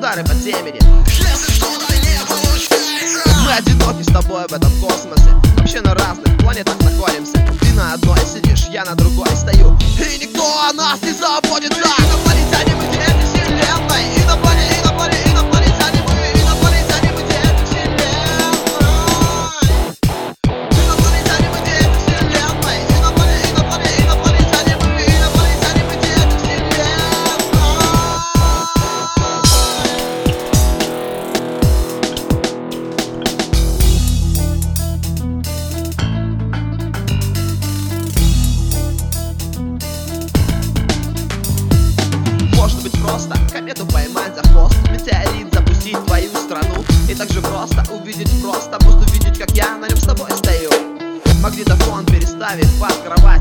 удары по темени. Если что-то не получается, Мы одиноки с тобой в этом космосе. Вообще на разных планетах находимся. Ты на одной сидишь, я на другой стою, и никто о нас не заботится. Инопланетяне мы дети вселенной. Инопланетяне мы дети вселенной. Инопланетяне мы дети вселенной. Инопланетяне мы дети вселенной. Может быть просто комету поймать за хвост, метеорит запустить в твою страну. И так же просто увидеть, просто мост увидеть, как я на нем с тобой стою. Магнитофон переставив под кровать.